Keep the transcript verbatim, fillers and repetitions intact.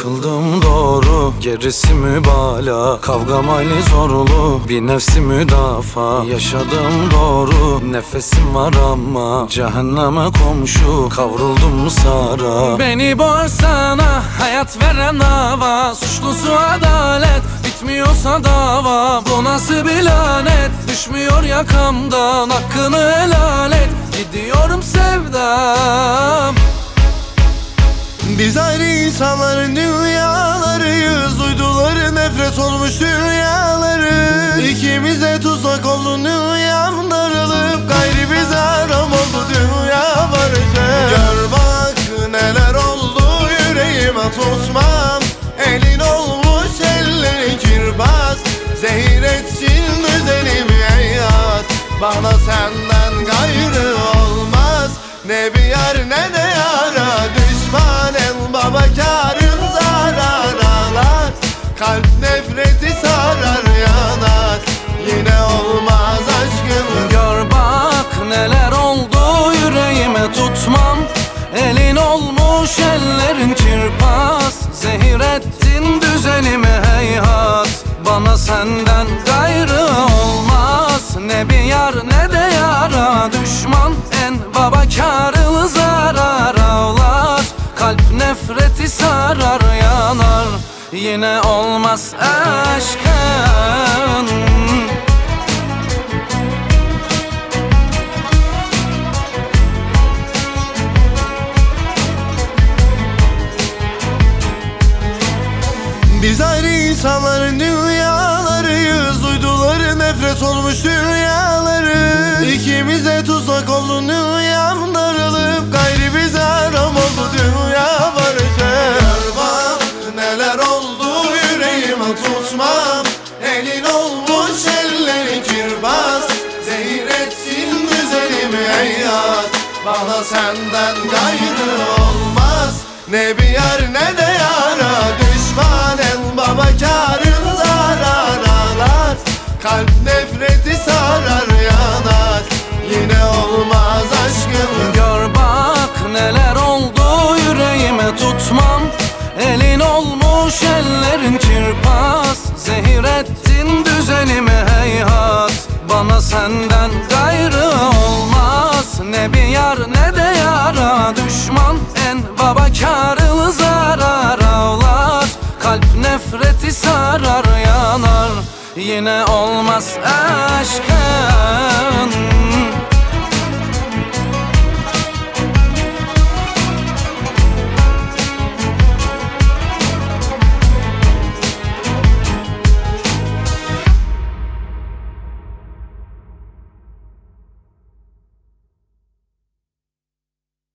Kıldım doğru, gerisi mübalağa. Kavgam aynı zorlu, bir nefsi müdafaa. Yaşadım doğru, nefesim var ama cehenneme komşu, kavruldum sara. Beni boğsana, hayat veren dava. Suçlusu adalet, bitmiyorsa dava. Bu nasıl bir lanet, düşmüyor yakamdan. Hakkını helal et, gidiyorum sevdam. Biz ayrı insanların dünyalarıyız. Uyduları nefret olmuş dünyaları. İkimize tuzak oldu dünyam darılıp. Gayri bize haram oldu dünya barışı. Gör bak neler oldu yüreğime tutmam. Elin olmuş ellerin kirbaz. Zehir etsin düzenimi hayat. Bana senden gayrı olmaz. Ne bir yar ne de yara. Düşman el baba kârın zarar ağlar. Kalp nefreti sarar yanar. Yine olmaz aşkım. Gör bak neler oldu yüreğime tutmam. Elin olmuş ellerin kirpas. Zehir ettin düzenimi heyhat. Bana senden gayrı olmaz. Ne bir yar ne de yara. Düşman en baba kârlı zarar ağlar. Kalp nefreti sarar yanar. Yine olmaz aşkın. Biz ayrı insanların dünyalarıyız. Uyduları nefret olmuş dünyaları. İkimize tuzak oldu dünyam darılıp. Gayri bize haram oldu dünya barışı. Gör bak neler oldu yüreğime tutmam. Elin olmuş ellerin kirbaz. Zehir etsin düzenimi hayat. Bana senden gayrı olmaz. Ne bir yar ne de yara. Düşman en baba kârın zarar ağlar. Kalp nefreti sarar yanar. Yine olmaz aşkım. Gör bak neler oldu yüreğime tutmam. Elin olmuş ellerin kirpas. Zehir ettin düzenimi heyhat. Bana senden gayrı olmaz. Ne bir yar ne de yara. Düşman en baba kârlı zarar ağlar. Kalp nefreti sarar yanar. Yine olmaz aşkın.